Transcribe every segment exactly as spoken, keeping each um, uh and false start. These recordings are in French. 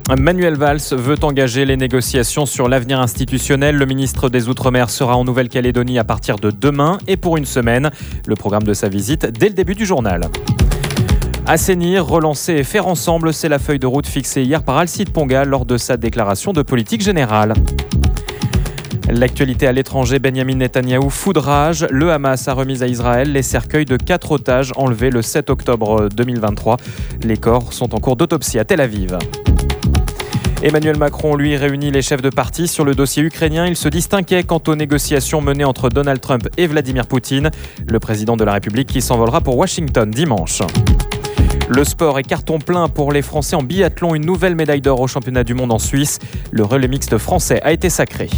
Manuel Valls veut engager les négociations sur l'avenir institutionnel. Le ministre des Outre-mer sera en Nouvelle-Calédonie à partir de demain et pour une semaine. Le programme de sa visite dès le début du journal. Assainir, relancer et faire ensemble, c'est la feuille de route fixée hier par Alcide Ponga lors de sa déclaration de politique générale. L'actualité à l'étranger, Benyamin Netanyahou foudrage. Le Hamas a remis à Israël les cercueils de quatre otages enlevés le sept octobre deux mille vingt-trois. Les corps sont en cours d'autopsie à Tel Aviv. Emmanuel Macron, lui, réunit les chefs de parti sur le dossier ukrainien. Il se distinguait quant aux négociations menées entre Donald Trump et Vladimir Poutine, le président de la République qui s'envolera pour Washington dimanche. Le sport est carton plein pour les Français en biathlon. Une nouvelle médaille d'or au championnat du monde en Suisse. Le relais mixte français a été sacré.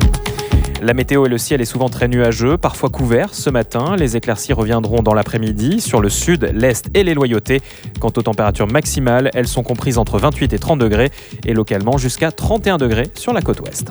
La météo et le ciel est souvent très nuageux, parfois couvert ce matin. Les éclaircies reviendront dans l'après-midi sur le sud, l'est et les Loyautés. Quant aux températures maximales, elles sont comprises entre vingt-huit et trente degrés et localement jusqu'à trente et un degrés sur la côte ouest.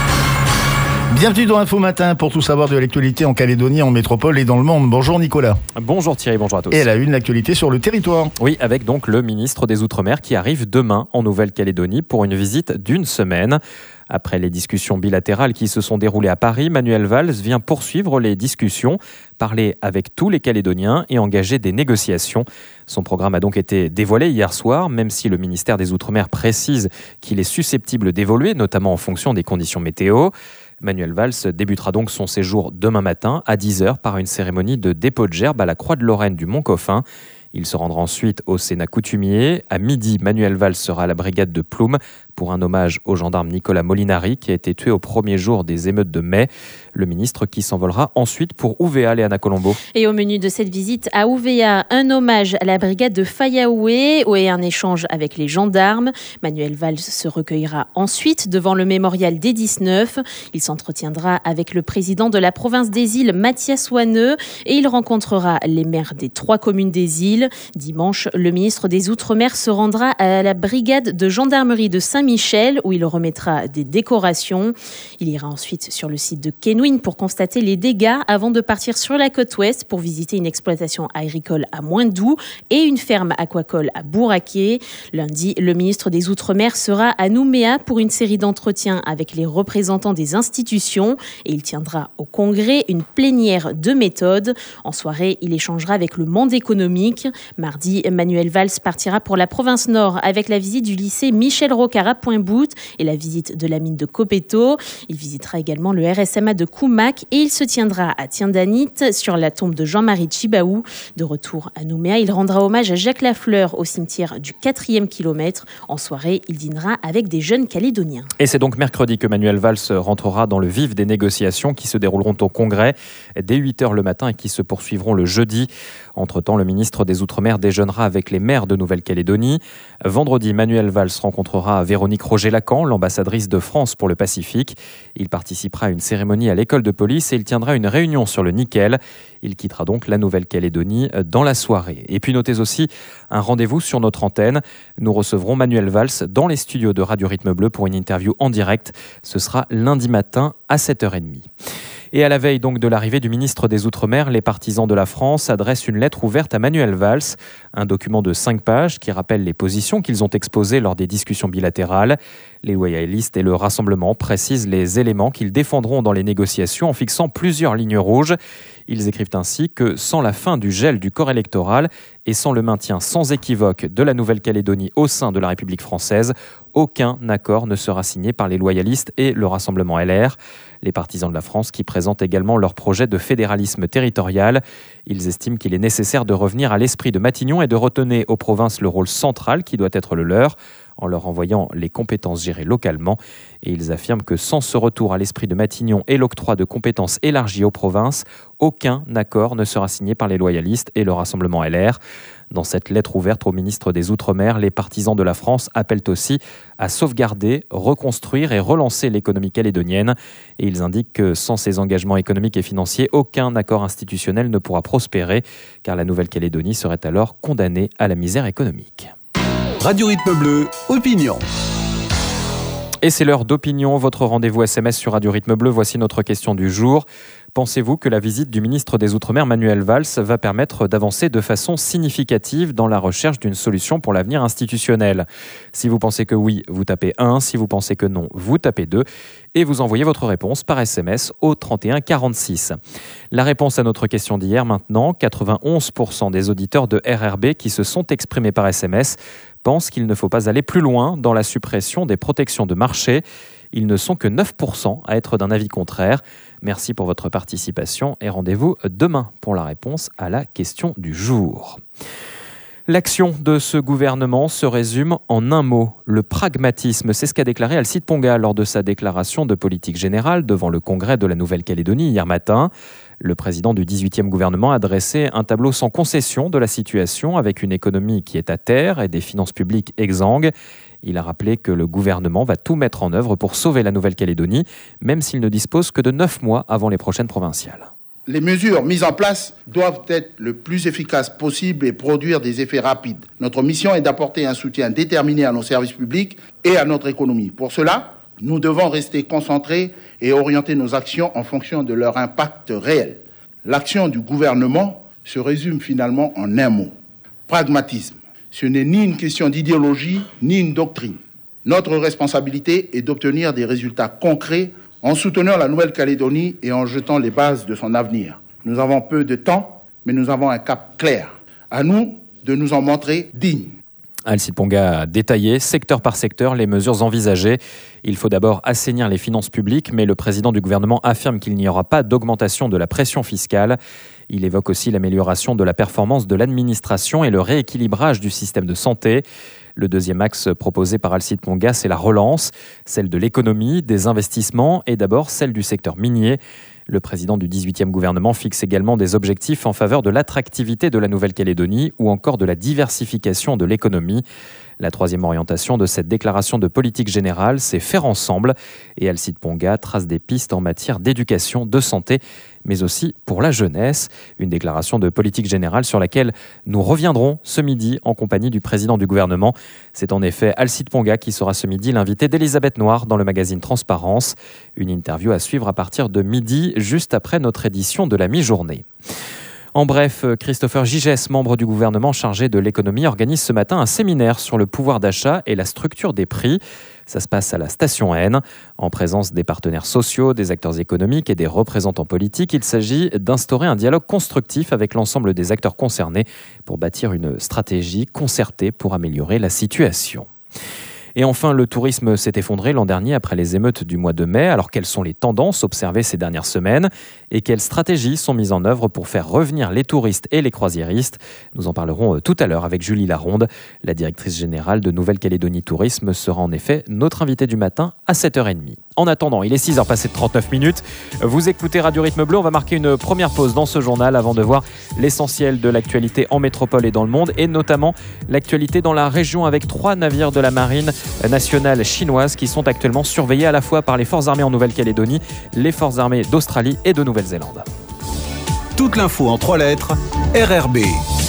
Bienvenue dans Info Matin pour tout savoir de l'actualité en Calédonie, en métropole et dans le monde. Bonjour Nicolas. Bonjour Thierry, bonjour à tous. Et à la une, l'actualité sur le territoire. Oui, avec donc le ministre des Outre-mer qui arrive demain en Nouvelle-Calédonie pour une visite d'une semaine. Après les discussions bilatérales qui se sont déroulées à Paris, Manuel Valls vient poursuivre les discussions, parler avec tous les Calédoniens et engager des négociations. Son programme a donc été dévoilé hier soir, même si le ministère des Outre-mer précise qu'il est susceptible d'évoluer, notamment en fonction des conditions météo. Manuel Valls débutera donc son séjour demain matin à dix heures par une cérémonie de dépôt de gerbe à la Croix de Lorraine du Mont-Coffin. Il se rendra ensuite au Sénat coutumier. À midi, Manuel Valls sera à la brigade de Ploum pour un hommage au gendarme Nicolas Molinari qui a été tué au premier jour des émeutes de mai. Le ministre qui s'envolera ensuite pour Ouvéa, Léana Colombo. Et au menu de cette visite à Ouvéa, un hommage à la brigade de Fayaoué et un échange avec les gendarmes. Manuel Valls se recueillera ensuite devant le mémorial des dix-neuf. Il s'entretiendra avec le président de la province des îles, Mathias Wanneux, et il rencontrera les maires des trois communes des îles. Dimanche, le ministre des Outre-mer se rendra à la brigade de gendarmerie de Saint-Michel où il remettra des décorations. Il ira ensuite sur le site de Kenouin pour constater les dégâts avant de partir sur la côte ouest pour visiter une exploitation agricole à Moindou et une ferme aquacole à Bouraké. Lundi, le ministre des Outre-mer sera à Nouméa pour une série d'entretiens avec les représentants des institutions et il tiendra au Congrès une plénière de méthode. En soirée, il échangera avec le monde économique. Mardi, Manuel Valls partira pour la province Nord avec la visite du lycée Michel Rocard à Pointe-Boute et la visite de la mine de Copeto. Il visitera également le R S M A de Koumak et il se tiendra à Tiendanit sur la tombe de Jean-Marie Tchibaou. De retour à Nouméa, il rendra hommage à Jacques Lafleur au cimetière du quatrième kilomètre. En soirée, il dînera avec des jeunes Calédoniens. Et c'est donc mercredi que Manuel Valls rentrera dans le vif des négociations qui se dérouleront au Congrès dès huit heures le matin et qui se poursuivront le jeudi. Entre-temps, le ministre des Outre-mer déjeunera avec les maires de Nouvelle-Calédonie. Vendredi, Manuel Valls rencontrera Véronique Roger-Lacan, l'ambassadrice de France pour le Pacifique. Il participera à une cérémonie à l'école de police et il tiendra une réunion sur le nickel. Il quittera donc la Nouvelle-Calédonie dans la soirée. Et puis notez aussi un rendez-vous sur notre antenne. Nous recevrons Manuel Valls dans les studios de Radio Rythme Bleu pour une interview en direct. Ce sera lundi matin à sept heures trente. Et à la veille donc de l'arrivée du ministre des Outre-mer, les partisans de la France adressent une lettre ouverte à Manuel Valls, un document de cinq pages qui rappelle les positions qu'ils ont exposées lors des discussions bilatérales. Les loyalistes et le Rassemblement précisent les éléments qu'ils défendront dans les négociations en fixant plusieurs lignes rouges. Ils écrivent ainsi que sans la fin du gel du corps électoral et sans le maintien sans équivoque de la Nouvelle-Calédonie au sein de la République française, aucun accord ne sera signé par les loyalistes et le Rassemblement L R. Les partisans de la France qui présentent également leur projet de fédéralisme territorial. Ils estiment qu'il est nécessaire de revenir à l'esprit de Matignon et de retenir aux provinces le rôle central qui doit être le leur, en leur envoyant les compétences gérées localement. Et ils affirment que sans ce retour à l'esprit de Matignon et l'octroi de compétences élargies aux provinces, aucun accord ne sera signé par les loyalistes et le Rassemblement L R. Dans cette lettre ouverte au ministre des Outre-mer, les partisans de la France appellent aussi à sauvegarder, reconstruire et relancer l'économie calédonienne. Et ils indiquent que sans ces engagements économiques et financiers, aucun accord institutionnel ne pourra prospérer, car la Nouvelle-Calédonie serait alors condamnée à la misère économique. Radio Rythme Bleu, opinion. Et c'est l'heure d'opinion, votre rendez-vous S M S sur Radio Rythme Bleu. Voici notre question du jour. Pensez-vous que la visite du ministre des Outre-mer, Manuel Valls, va permettre d'avancer de façon significative dans la recherche d'une solution pour l'avenir institutionnel ? Si vous pensez que oui, vous tapez un. Si vous pensez que non, vous tapez deux. Et vous envoyez votre réponse par S M S au trente et un quarante-six. La réponse à notre question d'hier maintenant, quatre-vingt-onze pour cent des auditeurs de R R B qui se sont exprimés par S M S pensent qu'il ne faut pas aller plus loin dans la suppression des protections de marché. Ils ne sont que neuf pour cent à être d'un avis contraire. Merci pour votre participation et rendez-vous demain pour la réponse à la question du jour. L'action de ce gouvernement se résume en un mot, le pragmatisme. C'est ce qu'a déclaré Alcide Ponga lors de sa déclaration de politique générale devant le Congrès de la Nouvelle-Calédonie hier matin. Le président du dix-huitième gouvernement a dressé un tableau sans concession de la situation avec une économie qui est à terre et des finances publiques exsangues. Il a rappelé que le gouvernement va tout mettre en œuvre pour sauver la Nouvelle-Calédonie, même s'il ne dispose que de neuf mois avant les prochaines provinciales. Les mesures mises en place doivent être le plus efficaces possible et produire des effets rapides. Notre mission est d'apporter un soutien déterminé à nos services publics et à notre économie. Pour cela, nous devons rester concentrés et orienter nos actions en fonction de leur impact réel. L'action du gouvernement se résume finalement en un mot, pragmatisme. Ce n'est ni une question d'idéologie, ni une doctrine. Notre responsabilité est d'obtenir des résultats concrets en soutenant la Nouvelle-Calédonie et en jetant les bases de son avenir. Nous avons peu de temps, mais nous avons un cap clair. À nous de nous en montrer dignes. Alcide Ponga a détaillé, secteur par secteur, les mesures envisagées. Il faut d'abord assainir les finances publiques, mais le président du gouvernement affirme qu'il n'y aura pas d'augmentation de la pression fiscale. Il évoque aussi l'amélioration de la performance de l'administration et le rééquilibrage du système de santé. Le deuxième axe proposé par Alcide Ponga, c'est la relance, celle de l'économie, des investissements et d'abord celle du secteur minier. Le président du dix-huitième gouvernement fixe également des objectifs en faveur de l'attractivité de la Nouvelle-Calédonie ou encore de la diversification de l'économie. La troisième orientation de cette déclaration de politique générale, c'est faire ensemble. Et Alcide Ponga trace des pistes en matière d'éducation, de santé, mais aussi pour la jeunesse. Une déclaration de politique générale sur laquelle nous reviendrons ce midi en compagnie du président du gouvernement. C'est en effet Alcide Ponga qui sera ce midi l'invité d'Elisabeth Noir dans le magazine Transparence. Une interview à suivre à partir de midi, juste après notre édition de la mi-journée. En bref, Christopher Gigès, membre du gouvernement chargé de l'économie, organise ce matin un séminaire sur le pouvoir d'achat et la structure des prix. Ça se passe à la station N. En présence des partenaires sociaux, des acteurs économiques et des représentants politiques, il s'agit d'instaurer un dialogue constructif avec l'ensemble des acteurs concernés pour bâtir une stratégie concertée pour améliorer la situation. Et enfin, le tourisme s'est effondré l'an dernier après les émeutes du mois de mai. Alors, quelles sont les tendances observées ces dernières semaines et quelles stratégies sont mises en œuvre pour faire revenir les touristes et les croisiéristes ? Nous en parlerons tout à l'heure avec Julie Laronde. La directrice générale de Nouvelle-Calédonie Tourisme sera en effet notre invitée du matin à sept heures trente. En attendant, il est six heures passées de trente-neuf minutes. Vous écoutez Radio Rythme Bleu. On va marquer une première pause dans ce journal avant de voir l'essentiel de l'actualité en métropole et dans le monde, et notamment l'actualité dans la région avec trois navires de la marine nationale chinoise qui sont actuellement surveillés à la fois par les forces armées en Nouvelle-Calédonie, les forces armées d'Australie et de Nouvelle-Zélande. Toute l'info en trois lettres, R R B.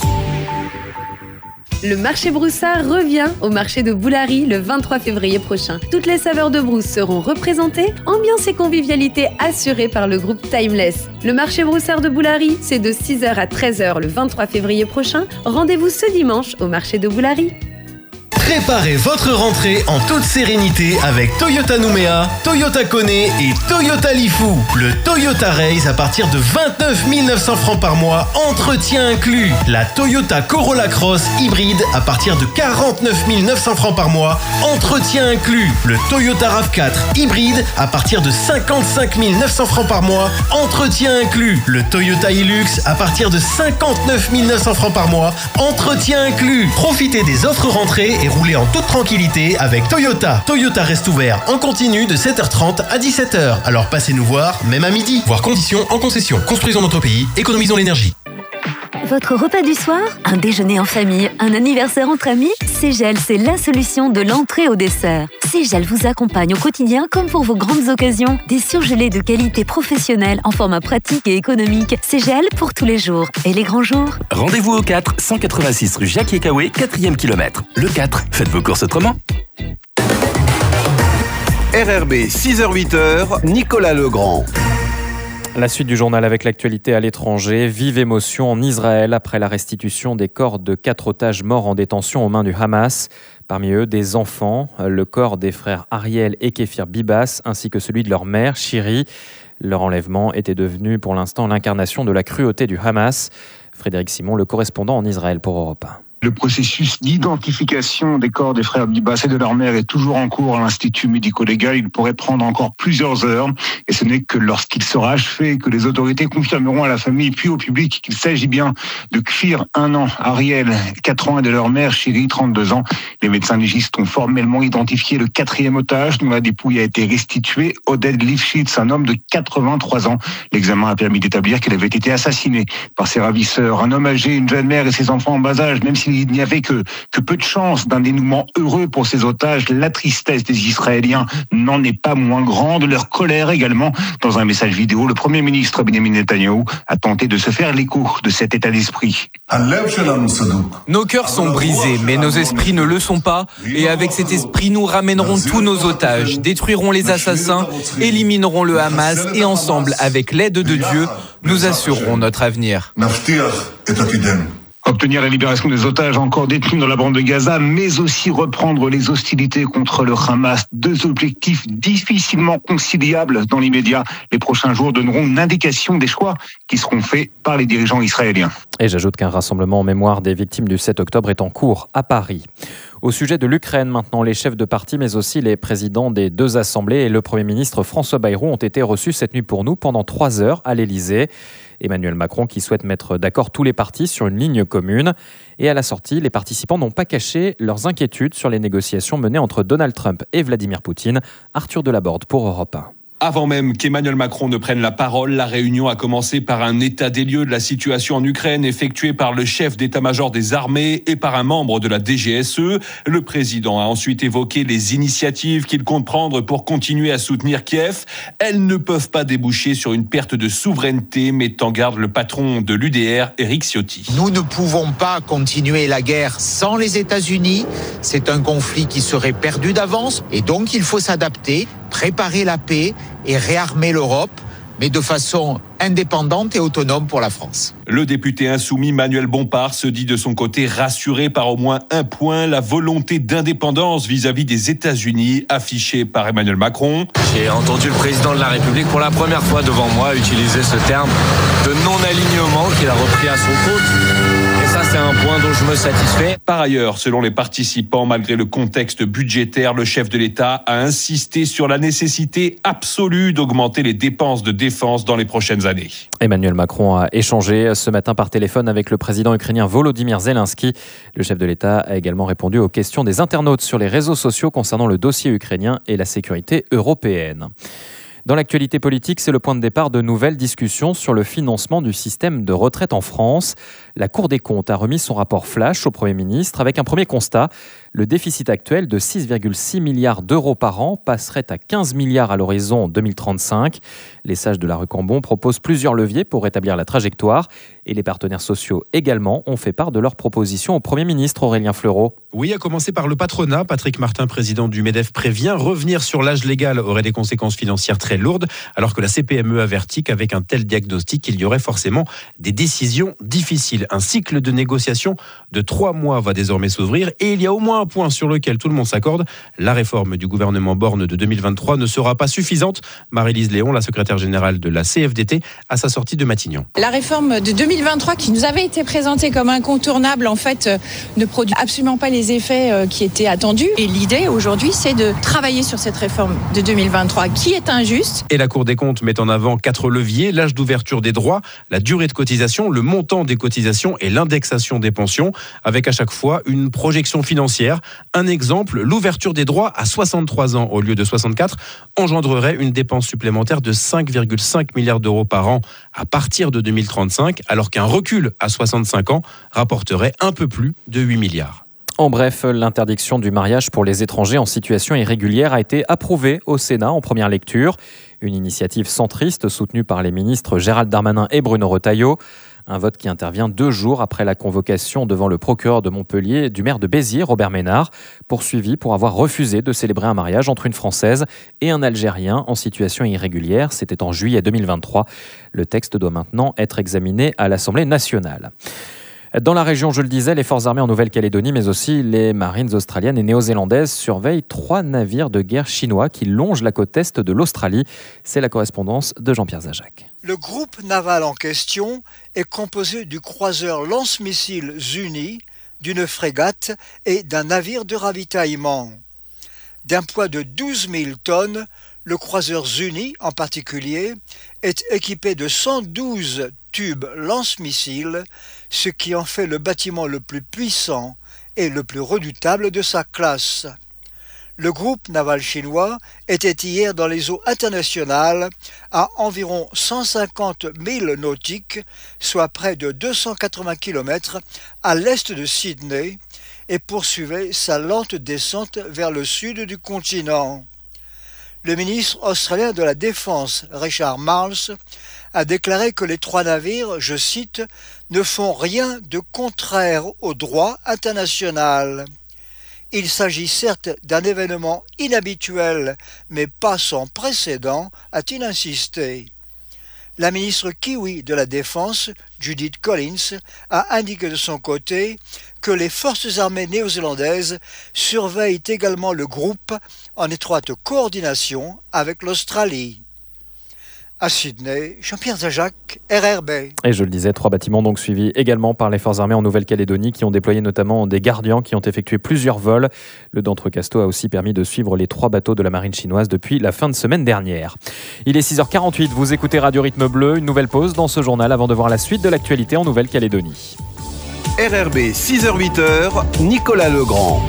Le marché Broussard revient au marché de Boulary le vingt-trois février prochain. Toutes les saveurs de brousse seront représentées, ambiance et convivialité assurées par le groupe Timeless. Le marché Broussard de Boulary, c'est de six heures à treize heures le vingt-trois février prochain. Rendez-vous ce dimanche au marché de Boulary. Préparez votre rentrée en toute sérénité avec Toyota Nouméa, Toyota Kone et Toyota Lifou. Le Toyota Race à partir de vingt-neuf mille neuf cents francs par mois, entretien inclus. La Toyota Corolla Cross hybride à partir de quarante-neuf mille neuf cents francs par mois, entretien inclus. Le Toyota RAV quatre hybride à partir de cinquante-cinq mille neuf cents francs par mois, entretien inclus. Le Toyota Hilux à partir de cinquante-neuf mille neuf cents francs par mois, entretien inclus. Profitez des offres rentrées et roulez en toute tranquillité avec Toyota. Toyota reste ouvert en continu de sept heures trente à dix-sept heures. Alors passez nous voir, même à midi. Voir conditions en concession. Construisons notre pays, économisons l'énergie. Votre repas du soir, un déjeuner en famille, un anniversaire entre amis, Ségel, c'est la solution de l'entrée au dessert. Ségel vous accompagne au quotidien comme pour vos grandes occasions. Des surgelés de qualité professionnelle en format pratique et économique. Ségel pour tous les jours et les grands jours. Rendez-vous au quatre, cent quatre-vingt-six rue Jacques Ekawé, quatrième kilomètre. Le quatre, faites vos courses autrement. R R B six heures huit heures, Nicolas Legrand. La suite du journal avec l'actualité à l'étranger. Vive émotion en Israël après la restitution des corps de quatre otages morts en détention aux mains du Hamas. Parmi eux, des enfants, le corps des frères Ariel et Kéfir Bibas, ainsi que celui de leur mère, Shiri. Leur enlèvement était devenu pour l'instant l'incarnation de la cruauté du Hamas. Frédéric Simon, le correspondant en Israël pour Europe un. Le processus d'identification des corps des frères Bibas et de leur mère est toujours en cours à l'Institut médico-légal. Il pourrait prendre encore plusieurs heures. Et ce n'est que lorsqu'il sera achevé que les autorités confirmeront à la famille puis au public qu'il s'agit bien de Kfir, un an, Ariel, quatre ans, et de leur mère, Shiri, trente-deux ans. Les médecins légistes ont formellement identifié le quatrième otage dont la dépouille a été restituée, Oded Lifshitz, un homme de quatre-vingt-trois ans. L'examen a permis d'établir qu'il avait été assassiné par ses ravisseurs. Un homme âgé, une jeune mère et ses enfants en bas âge, même si il n'y avait que, que peu de chance d'un dénouement heureux pour ces otages. La tristesse des Israéliens n'en est pas moins grande, leur colère également. Dans un message vidéo, le Premier ministre Benjamin Netanyahou a tenté de se faire l'écho de cet état d'esprit. Nos cœurs sont brisés, mais nos esprits ne le sont pas. Et avec cet esprit, nous ramènerons tous nos otages, détruirons les assassins, éliminerons le Hamas et ensemble, avec l'aide de Dieu, nous assurerons notre avenir. Obtenir la libération des otages encore détenus dans la bande de Gaza, mais aussi reprendre les hostilités contre le Hamas. Deux objectifs difficilement conciliables dans l'immédiat. Les prochains jours donneront une indication des choix qui seront faits par les dirigeants israéliens. Et j'ajoute qu'un rassemblement en mémoire des victimes du sept octobre est en cours à Paris. Au sujet de l'Ukraine maintenant, les chefs de parti, mais aussi les présidents des deux assemblées et le Premier ministre François Bayrou ont été reçus cette nuit pour nous pendant trois heures à l'Élysée. Emmanuel Macron qui souhaite mettre d'accord tous les partis sur une ligne commune. Et à la sortie, les participants n'ont pas caché leurs inquiétudes sur les négociations menées entre Donald Trump et Vladimir Poutine. Arthur Delaborde pour Europe un. Avant même qu'Emmanuel Macron ne prenne la parole, la réunion a commencé par un état des lieux de la situation en Ukraine effectué par le chef d'état-major des armées et par un membre de la D G S E. Le président a ensuite évoqué les initiatives qu'il compte prendre pour continuer à soutenir Kiev. Elles ne peuvent pas déboucher sur une perte de souveraineté, met en garde le patron de l'U D R, Éric Ciotti. Nous ne pouvons pas continuer la guerre sans les États-Unis. C'est un conflit qui serait perdu d'avance et donc il faut s'adapter, préparer la paix et réarmer l'Europe, mais de façon indépendante et autonome pour la France. Le député insoumis Manuel Bompard se dit de son côté rassuré par au moins un point, la volonté d'indépendance vis-à-vis des États-Unis affichée par Emmanuel Macron. J'ai entendu le président de la République pour la première fois devant moi utiliser ce terme de non-alignement qu'il a repris à son compte. Et ça, c'est un point dont je me satisfais. Par ailleurs, selon les participants, malgré le contexte budgétaire, le chef de l'État a insisté sur la nécessité absolue d'augmenter les dépenses de défense dans les prochaines années. Emmanuel Macron a échangé ce matin par téléphone avec le président ukrainien Volodymyr Zelensky. Le chef de l'État a également répondu aux questions des internautes sur les réseaux sociaux concernant le dossier ukrainien et la sécurité européenne. Dans l'actualité politique, c'est le point de départ de nouvelles discussions sur le financement du système de retraite en France. La Cour des comptes a remis son rapport flash au Premier ministre avec un premier constat. Le déficit actuel de six virgule six milliards d'euros par an passerait à quinze milliards à l'horizon deux mille trente-cinq. Les sages de la rue Cambon proposent plusieurs leviers pour rétablir la trajectoire. Et les partenaires sociaux également ont fait part de leurs propositions au Premier ministre Aurélien Fleureau. Oui, à commencer par le patronat. Patrick Martin, président du MEDEF, prévient revenir sur l'âge légal aurait des conséquences financières très lourdes, alors que la C P M E avertit qu'avec un tel diagnostic, il y aurait forcément des décisions difficiles. Un cycle de négociation de trois mois va désormais s'ouvrir et il y a au moins un point sur lequel tout le monde s'accorde. La réforme du gouvernement Borne de deux mille vingt-trois ne sera pas suffisante. Marie-Lise Léon, la secrétaire générale de la C F D T, à sa sortie de Matignon. La réforme de deux mille vingt-trois qui nous avait été présentée comme incontournable, en fait, euh, ne produit absolument pas les effets euh, qui étaient attendus. Et l'idée aujourd'hui, c'est de travailler sur cette réforme de deux mille vingt-trois qui est injuste. Et la Cour des comptes met en avant quatre leviers: l'âge d'ouverture des droits, la durée de cotisation, le montant des cotisations et l'indexation des pensions, avec à chaque fois une projection financière. Un exemple, l'ouverture des droits à soixante-trois ans au lieu de soixante-quatre engendrerait une dépense supplémentaire de cinq virgule cinq milliards d'euros par an à partir de deux mille trente-cinq, alors qu'un recul à soixante-cinq ans rapporterait un peu plus de huit milliards. En bref, l'interdiction du mariage pour les étrangers en situation irrégulière a été approuvée au Sénat en première lecture. Une initiative centriste soutenue par les ministres Gérald Darmanin et Bruno Retailleau. Un vote qui intervient deux jours après la convocation devant le procureur de Montpellier du maire de Béziers, Robert Ménard, poursuivi pour avoir refusé de célébrer un mariage entre une Française et un Algérien en situation irrégulière. C'était en juillet deux mille vingt-trois. Le texte doit maintenant être examiné à l'Assemblée nationale. Dans la région, je le disais, les forces armées en Nouvelle-Calédonie, mais aussi les marines australiennes et néo-zélandaises surveillent trois navires de guerre chinois qui longent la côte est de l'Australie. C'est la correspondance de Jean-Pierre Zajac. Le groupe naval en question est composé du croiseur lance-missiles Zuni, d'une frégate et d'un navire de ravitaillement. D'un poids de douze mille tonnes, le croiseur Zuni, en particulier, est équipé de cent douze tubes lance-missiles, ce qui en fait le bâtiment le plus puissant et le plus redoutable de sa classe. Le groupe naval chinois était hier dans les eaux internationales à environ cent cinquante milles nautiques, soit près de deux cent quatre-vingts kilomètres à l'est de Sydney, et poursuivait sa lente descente vers le sud du continent. Le ministre australien de la Défense, Richard Marles, a déclaré que les trois navires, je cite, « ne font rien de contraire au droit international ». Il s'agit certes d'un événement inhabituel, mais pas sans précédent, a-t-il insisté. La ministre kiwi de la Défense, Judith Collins, a indiqué de son côté que les forces armées néo-zélandaises surveillent également le groupe en étroite coordination avec l'Australie. À Sydney, Jean-Pierre Zajac, R R B. Et je le disais, trois bâtiments donc suivis également par les forces armées en Nouvelle-Calédonie qui ont déployé notamment des gardiens qui ont effectué plusieurs vols. Le d'Entrecasteaux a aussi permis de suivre les trois bateaux de la marine chinoise depuis la fin de semaine dernière. Il est six heures quarante-huit, vous écoutez Radio Rythme Bleu, une nouvelle pause dans ce journal avant de voir la suite de l'actualité en Nouvelle-Calédonie. R R B, six heures huit, Nicolas Legrand.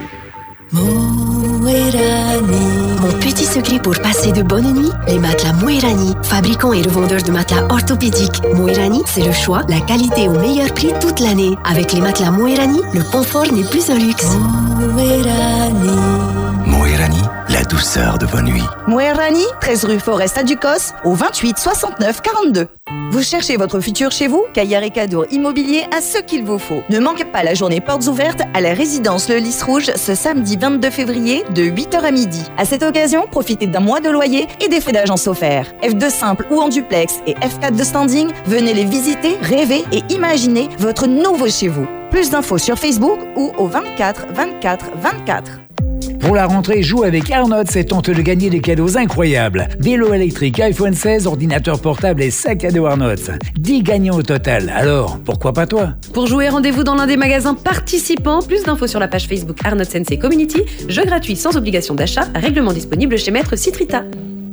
Moerani. Mon petit secret pour passer de bonnes nuits, les matelas Moerani, fabricants et revendeurs de matelas orthopédiques. Moerani, c'est le choix, la qualité au meilleur prix toute l'année. Avec les matelas Moerani, le confort n'est plus un luxe. Moerani. Moerani, la douceur de vos nuits. Moerani, treize rue Forest à Ducos, au vingt-huit soixante-neuf quarante-deux. Vous cherchez votre futur chez vous? Caillard et Cadour Immobilier a ce qu'il vous faut. Ne manquez pas la journée portes ouvertes à la résidence Le Lys Rouge ce samedi vingt-deux février de huit heures à midi. À cette occasion, profitez d'un mois de loyer et des frais d'agence offerts. F deux simple ou en duplex et F quatre de standing, venez les visiter, rêver et imaginer votre nouveau chez vous. Plus d'infos sur Facebook ou au vingt-quatre vingt-quatre vingt-quatre. Pour la rentrée, joue avec Arnott's et tente de gagner des cadeaux incroyables. Vélo électrique, iPhone seize, ordinateur portable et sac à dos Arnott's. dix gagnants au total. Alors, pourquoi pas toi? Pour jouer, rendez-vous dans l'un des magasins participants. Plus d'infos sur la page Facebook Arnott's Sensei Community. Jeu gratuit sans obligation d'achat. Règlement disponible chez Maître Citrita.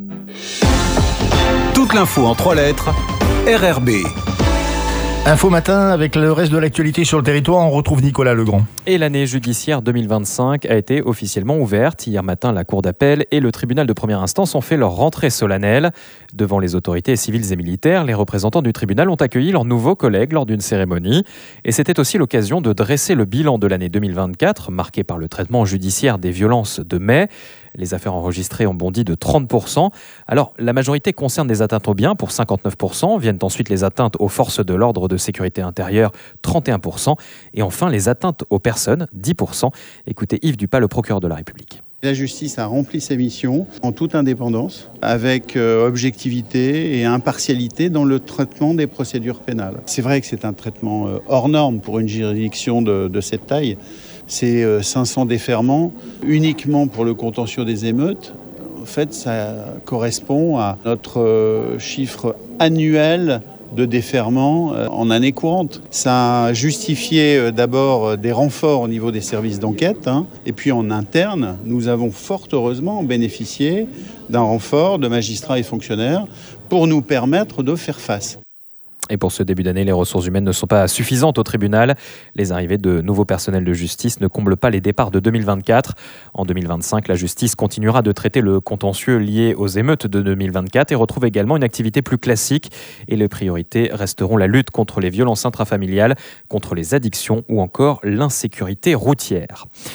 Toute l'info en trois lettres. R R B. Info matin, avec le reste de l'actualité sur le territoire, on retrouve Nicolas Legrand. Et l'année judiciaire deux mille vingt-cinq a été officiellement ouverte. Hier matin, la Cour d'appel et le tribunal de première instance ont fait leur rentrée solennelle. Devant les autorités civiles et militaires, les représentants du tribunal ont accueilli leurs nouveaux collègues lors d'une cérémonie. Et c'était aussi l'occasion de dresser le bilan de l'année deux mille vingt-quatre, marqué par le traitement judiciaire des violences de mai. Les affaires enregistrées ont bondi de trente pour cent. Alors, la majorité concerne des atteintes aux biens pour cinquante-neuf pour cent. Viennent ensuite les atteintes aux forces de l'ordre de sécurité intérieure, trente et un pour cent. Et enfin, les atteintes aux personnes, dix pour cent. Écoutez Yves Dupas, le procureur de la République. La justice a rempli ses missions en toute indépendance, avec euh, objectivité et impartialité dans le traitement des procédures pénales. C'est vrai que c'est un traitement euh, hors norme pour une juridiction de, de cette taille. C'est euh, cinq cents déferments uniquement pour le contentieux des émeutes. En fait, ça correspond à notre euh, chiffre annuel de déferment en année courante. Ça a justifié d'abord des renforts au niveau des services d'enquête, hein, et puis en interne, nous avons fort heureusement bénéficié d'un renfort de magistrats et fonctionnaires pour nous permettre de faire face. Et pour ce début d'année, les ressources humaines ne sont pas suffisantes au tribunal. Les arrivées de nouveaux personnels de justice ne comblent pas les départs de deux mille vingt-quatre. En deux mille vingt-cinq, la justice continuera de traiter le contentieux lié aux émeutes de deux mille vingt-quatre et retrouve également une activité plus classique. Et les priorités resteront la lutte contre les violences intrafamiliales, contre les addictions ou encore l'insécurité routière.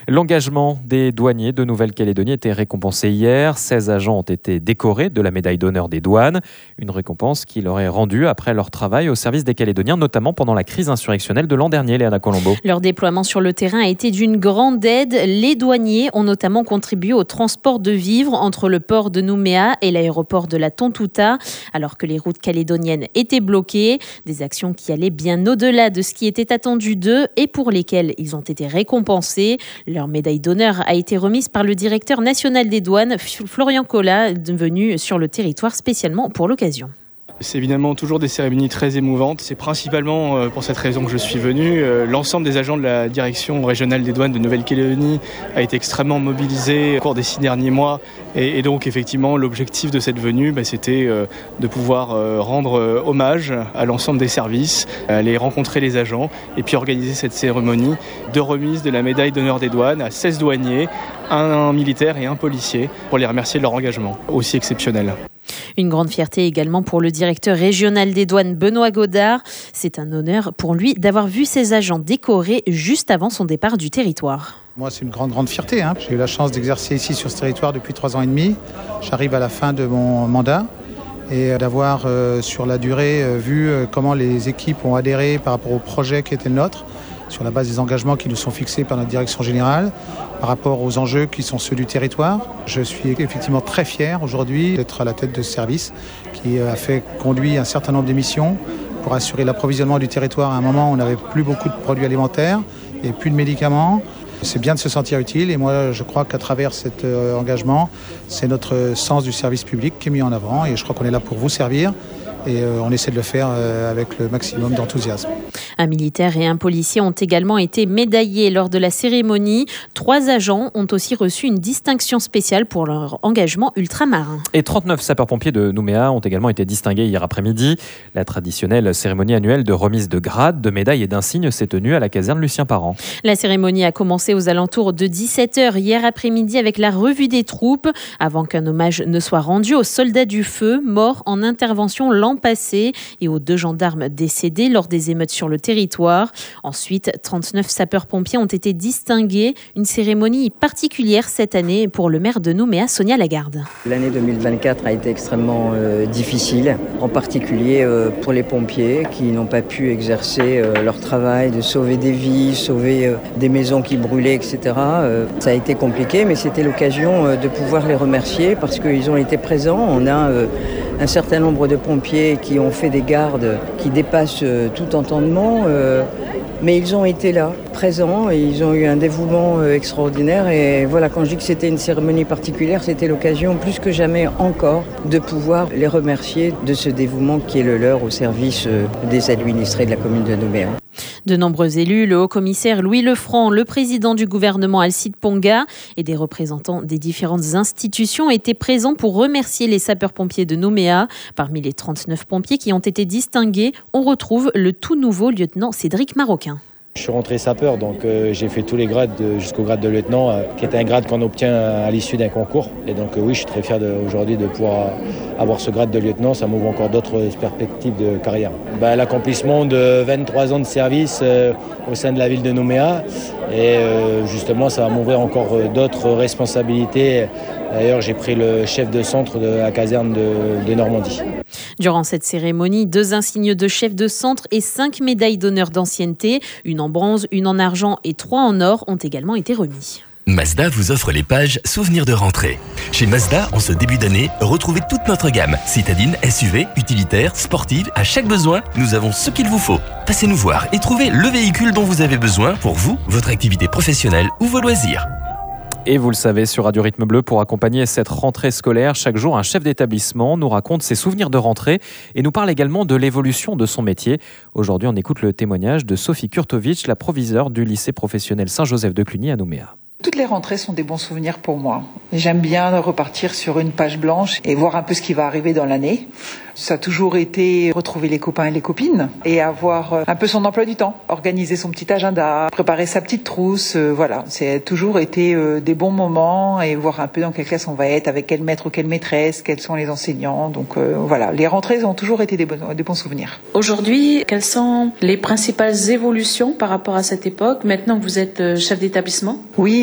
L'engagement des douaniers de Nouvelle-Calédonie était récompensé hier. seize agents ont été décorés de la médaille d'honneur des douanes. Une récompense qui leur est rendue après leur travail au service des Calédoniens, notamment pendant la crise insurrectionnelle de l'an dernier, Léana Colombo. Leur déploiement sur le terrain a été d'une grande aide. Les douaniers ont notamment contribué au transport de vivres entre le port de Nouméa et l'aéroport de la Tontouta, alors que les routes calédoniennes étaient bloquées. Des actions qui allaient bien au-delà de ce qui était attendu d'eux et pour lesquelles ils ont été récompensés. Leur médaille d'honneur a été remise par le directeur national des douanes, Florian Collat, venu sur le territoire spécialement pour l'occasion. C'est évidemment toujours des cérémonies très émouvantes. C'est principalement pour cette raison que je suis venu. L'ensemble des agents de la direction régionale des douanes de Nouvelle-Calédonie a été extrêmement mobilisé au cours des six derniers mois. Et, et donc effectivement, l'objectif de cette venue, bah, c'était de pouvoir rendre hommage à l'ensemble des services, aller rencontrer les agents et puis organiser cette cérémonie de remise de la médaille d'honneur des douanes à seize douaniers, un militaire et un policier, pour les remercier de leur engagement aussi exceptionnel. Une grande fierté également pour le directeur régional des douanes, Benoît Godard. C'est un honneur pour lui d'avoir vu ses agents décorés juste avant son départ du territoire. Moi, c'est une grande, grande fierté. Hein. J'ai eu la chance d'exercer ici sur ce territoire depuis trois ans et demi. J'arrive à la fin de mon mandat et d'avoir, euh, sur la durée, euh, vu euh, comment les équipes ont adhéré par rapport au projet qui était le nôtre, sur la base des engagements qui nous sont fixés par notre direction générale, par rapport aux enjeux qui sont ceux du territoire. Je suis effectivement très fier aujourd'hui d'être à la tête de ce service qui a fait conduit un certain nombre de missions pour assurer l'approvisionnement du territoire à un moment où on n'avait plus beaucoup de produits alimentaires et plus de médicaments. C'est bien de se sentir utile et moi je crois qu'à travers cet euh, engagement, c'est notre sens du service public qui est mis en avant et je crois qu'on est là pour vous servir. Et euh, on essaie de le faire euh, avec le maximum d'enthousiasme. Un militaire et un policier ont également été médaillés lors de la cérémonie. Trois agents ont aussi reçu une distinction spéciale pour leur engagement ultramarin. Et trente-neuf sapeurs-pompiers de Nouméa ont également été distingués hier après-midi. La traditionnelle cérémonie annuelle de remise de grades, de médailles et d'insignes s'est tenue à la caserne Lucien Parent. La cérémonie a commencé aux alentours de dix-sept heures hier après-midi avec la revue des troupes, avant qu'un hommage ne soit rendu aux soldats du feu morts en intervention l'an passé et aux deux gendarmes décédés lors des émeutes sur le territoire. Ensuite, trente-neuf sapeurs-pompiers ont été distingués. Une cérémonie particulière cette année pour le maire de Nouméa, Sonia Lagarde. L'année deux mille vingt-quatre a été extrêmement euh, difficile, en particulier euh, pour les pompiers qui n'ont pas pu exercer euh, leur travail de sauver des vies, sauver euh, des maisons qui brûlaient, et cetera. Euh, ça a été compliqué, mais c'était l'occasion euh, de pouvoir les remercier parce qu'ils ont été présents. On a euh, un certain nombre de pompiers qui ont fait des gardes qui dépassent euh, tout entendement, euh, mais ils ont été là, présents, et ils ont eu un dévouement euh, extraordinaire. Et voilà, quand je dis que c'était une cérémonie particulière, c'était l'occasion plus que jamais encore de pouvoir les remercier de ce dévouement qui est le leur au service euh, des administrés de la commune de Nouméa. De nombreux élus, le haut-commissaire Louis Lefranc, le président du gouvernement Alcide Ponga et des représentants des différentes institutions étaient présents pour remercier les sapeurs-pompiers de Nouméa. Parmi les trente-neuf pompiers qui ont été distingués, on retrouve le tout nouveau lieutenant Cédric Marocain. Je suis rentré sapeur, donc euh, j'ai fait tous les grades de, jusqu'au grade de lieutenant, euh, qui est un grade qu'on obtient à l'issue d'un concours. Et donc euh, oui, je suis très fier de, aujourd'hui de pouvoir avoir ce grade de lieutenant. Ça m'ouvre encore d'autres perspectives de carrière. Bah, l'accomplissement de vingt-trois ans de service euh, au sein de la ville de Nouméa. Et euh, justement, ça va m'ouvrir encore d'autres responsabilités. D'ailleurs, j'ai pris le chef de centre de la caserne de, de Normandie. Durant cette cérémonie, deux insignes de chef de centre et cinq médailles d'honneur d'ancienneté, une en bronze, une en argent et trois en or, ont également été remis. Mazda vous offre les pages Souvenirs de rentrée. Chez Mazda, en ce début d'année, retrouvez toute notre gamme. Citadine, S U V, utilitaire, sportive, à chaque besoin, nous avons ce qu'il vous faut. Passez nous voir et trouvez le véhicule dont vous avez besoin pour vous, votre activité professionnelle ou vos loisirs. Et vous le savez, sur Radio Rythme Bleu, pour accompagner cette rentrée scolaire, chaque jour, un chef d'établissement nous raconte ses souvenirs de rentrée et nous parle également de l'évolution de son métier. Aujourd'hui, on écoute le témoignage de Sophie Kurtovic, la proviseure du lycée professionnel Saint-Joseph de Cluny à Nouméa. Toutes les rentrées sont des bons souvenirs pour moi. J'aime bien repartir sur une page blanche et voir un peu ce qui va arriver dans l'année. Ça a toujours été retrouver les copains et les copines et avoir un peu son emploi du temps, organiser son petit agenda, préparer sa petite trousse, euh, voilà. C'est toujours été euh, des bons moments et voir un peu dans quelle classe on va être, avec quel maître ou quelle maîtresse, quels sont les enseignants. Donc euh, voilà, les rentrées ont toujours été des bons, des bons souvenirs. Aujourd'hui, quelles sont les principales évolutions par rapport à cette époque, maintenant que vous êtes chef d'établissement ? Oui,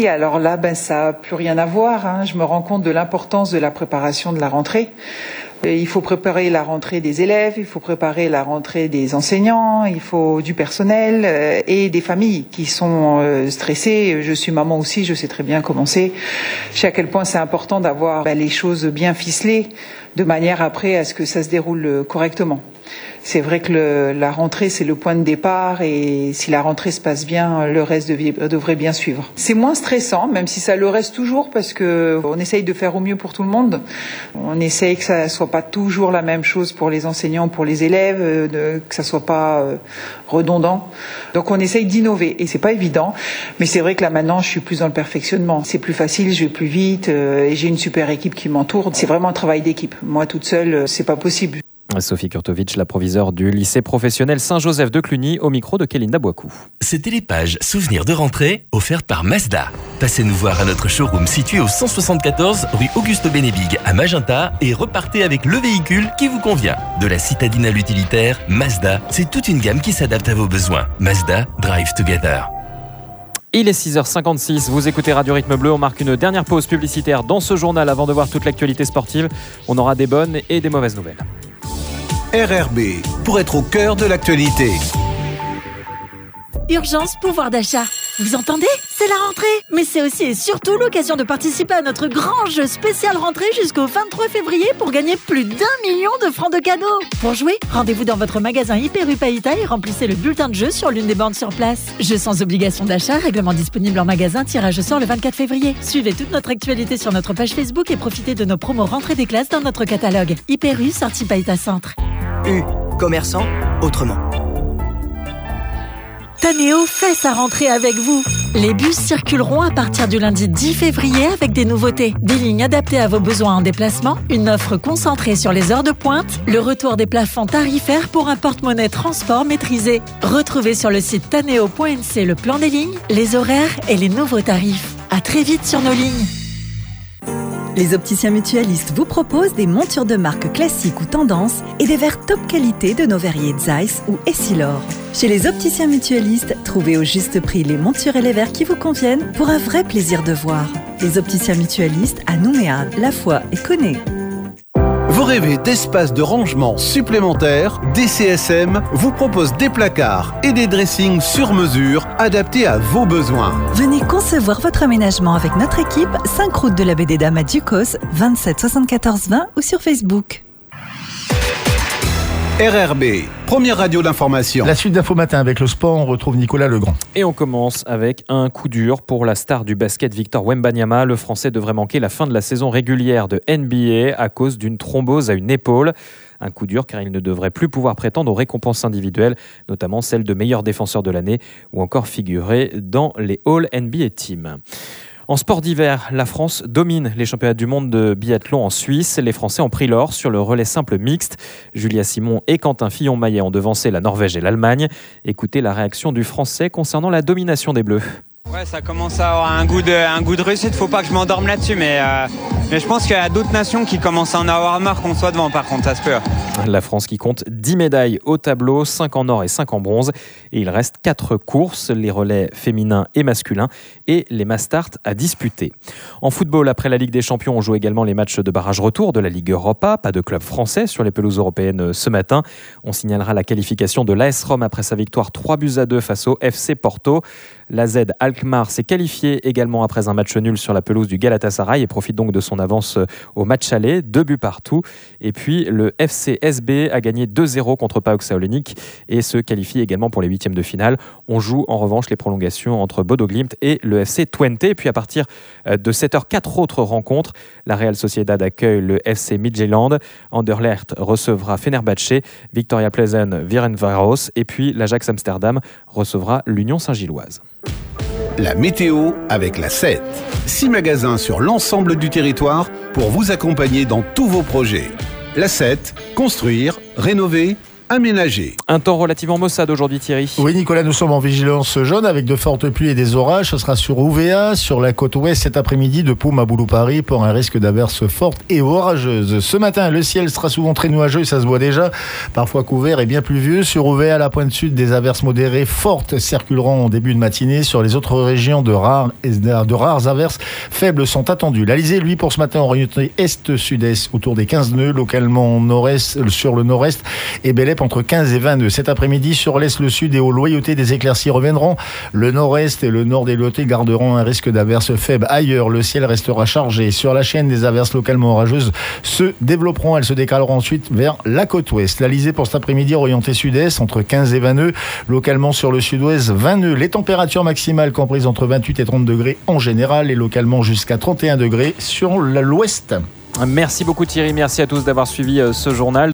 Oui, alors là, ben ça n'a plus rien à voir. Hein. Je me rends compte de l'importance de la préparation de la rentrée. Il faut préparer la rentrée des élèves, il faut préparer la rentrée des enseignants, il faut du personnel euh, et des familles qui sont euh, stressées. Je suis maman aussi, je sais très bien comment c'est. Je sais à quel point c'est important d'avoir bah, les choses bien ficelées de manière après à ce que ça se déroule correctement. C'est vrai que le, la rentrée, c'est le point de départ et si la rentrée se passe bien, le reste de, devrait bien suivre. C'est moins stressant, même si ça le reste toujours parce que on essaye de faire au mieux pour tout le monde. On essaye que ça soit pas toujours la même chose pour les enseignants, pour les élèves, de, que ça soit pas euh, redondant. Donc on essaye d'innover et c'est pas évident. Mais c'est vrai que là maintenant, je suis plus dans le perfectionnement. C'est plus facile, je vais plus vite euh, et j'ai une super équipe qui m'entoure. C'est vraiment un travail d'équipe. Moi toute seule, c'est pas possible. Sophie Kurtovic, la proviseure du lycée professionnel Saint-Joseph de Cluny, au micro de Kélinda Boicou. C'était les pages Souvenirs de rentrée offertes par Mazda. Passez nous voir à notre showroom situé au cent soixante-quatorze rue Auguste Bénébig à Magenta et repartez avec le véhicule qui vous convient. De la citadine à l'utilitaire, Mazda, c'est toute une gamme qui s'adapte à vos besoins. Mazda, drive together. Il est six heures cinquante-six, vous écoutez Radio Rythme Bleu, on marque une dernière pause publicitaire dans ce journal avant de voir toute l'actualité sportive. On aura des bonnes et des mauvaises nouvelles. R R B, pour être au cœur de l'actualité. Urgence pouvoir d'achat. Vous entendez? C'est la rentrée. Mais c'est aussi et surtout l'occasion de participer à notre grand jeu spécial rentrée jusqu'au vingt-trois février pour gagner plus d'un million de francs de cadeaux. Pour jouer, rendez-vous dans votre magasin Hyper U Païta et remplissez le bulletin de jeu sur l'une des bornes sur place. Jeu sans obligation d'achat, règlement disponible en magasin, tirage au sort le vingt-quatre février. Suivez toute notre actualité sur notre page Facebook et profitez de nos promos rentrée des classes dans notre catalogue. Hyper U, sortie Païta Centre. U, commerçant, autrement. Taneo fait sa rentrée avec vous. Les bus circuleront à partir du lundi dix février avec des nouveautés. Des lignes adaptées à vos besoins en déplacement, une offre concentrée sur les heures de pointe, le retour des plafonds tarifaires pour un porte-monnaie transport maîtrisé. Retrouvez sur le site taneo point n c le plan des lignes, les horaires et les nouveaux tarifs. À très vite sur nos lignes. Les opticiens mutualistes vous proposent des montures de marque classiques ou tendance et des verres top qualité de nos verriers Zeiss ou Essilor. Chez les opticiens mutualistes, trouvez au juste prix les montures et les verres qui vous conviennent pour un vrai plaisir de voir. Les opticiens mutualistes à Nouméa, La Foix et Connay. Vous rêvez d'espace de rangement supplémentaires? D C S M vous propose des placards et des dressings sur mesure adaptés à vos besoins. Venez concevoir votre aménagement avec notre équipe, cinq route de la Baie des Dames à Ducos, vingt-sept soixante-quatorze vingt ou sur Facebook. R R B, première radio d'information. La suite d'Info Matin avec le sport, on retrouve Nicolas Legrand. Et on commence avec un coup dur pour la star du basket Victor Wembanyama. Le Français devrait manquer la fin de la saison régulière de N B A à cause d'une thrombose à une épaule. Un coup dur car il ne devrait plus pouvoir prétendre aux récompenses individuelles, notamment celle de meilleur défenseur de l'année ou encore figurer dans les All N B A Team. En sport d'hiver, la France domine les championnats du monde de biathlon en Suisse. Les Français ont pris l'or sur le relais simple mixte. Julia Simon et Quentin Fillon-Maillet ont devancé la Norvège et l'Allemagne. Écoutez la réaction du Français concernant la domination des Bleus. Ouais, ça commence à avoir un goût de, un goût de réussite. Faut pas que je m'endorme là-dessus, mais, euh, mais je pense qu'il y a d'autres nations qui commencent à en avoir marre qu'on soit devant. Par contre, ça se peut. La France qui compte dix médailles au tableau, cinq en or et cinq en bronze. Et il reste quatre courses, les relais féminins et masculins et les mass start à disputer. En football, après la Ligue des Champions, on joue également les matchs de barrage retour de la Ligue Europa. Pas de club français sur les pelouses européennes ce matin. On signalera la qualification de l'A S Rome après sa victoire trois buts à deux face au F C Porto. La Z Alkmaar s'est qualifiée également après un match nul sur la pelouse du Galatasaray et profite donc de son avance au match aller, deux buts partout. Et puis le F C S B a gagné deux zéro contre PAOK Saolenik et se qualifie également pour les huitièmes de finale. On joue en revanche les prolongations entre Bodo Glimt et le F C Twente. Et puis à partir de sept heures, quatre autres rencontres. La Real Sociedad accueille le F C Midtjylland. Anderlecht recevra Fenerbahçe, Victoria Pleasant, Virenvaros et puis l'Ajax Amsterdam recevra l'Union Saint-Gilloise. La météo avec la sept. Six magasins sur l'ensemble du territoire pour vous accompagner dans tous vos projets. La sept, construire, rénover, aménagés. Un temps relativement maussade aujourd'hui, Thierry. Oui, Nicolas, nous sommes en vigilance jaune avec de fortes pluies et des orages. Ce sera sur Ouvéa, sur la côte ouest cet après-midi, de Paume à Boulou-Paris, pour un risque d'averses fortes et orageuses. Ce matin, le ciel sera souvent très nuageux, ça se voit déjà, parfois couvert et bien pluvieux. Sur Ouvéa, à la pointe sud, des averses modérées fortes circuleront en début de matinée. Sur les autres régions, de rares, de rares averses faibles sont attendues. L'Alizé, lui, pour ce matin, orienté est-sud-est, autour des quinze nœuds, localement nord-est, sur le nord-est, et Bélep entre quinze et vingt nœuds. Cet après-midi, sur l'est, le sud et aux loyautés, des éclaircies reviendront. Le nord-est et le nord des loyautés garderont un risque d'averses faibles. Ailleurs, le ciel restera chargé. Sur la chaîne, des averses localement orageuses se développeront. Elles se décaleront ensuite vers la côte ouest. L'Alizé, pour cet après-midi, orienté sud-est, entre quinze et vingt nœuds. Localement, sur le sud-ouest, vingt nœuds. Les températures maximales comprises entre vingt-huit et trente degrés en général et localement jusqu'à trente et un degrés sur l'ouest. Merci beaucoup Thierry, merci à tous d'avoir suivi ce journal.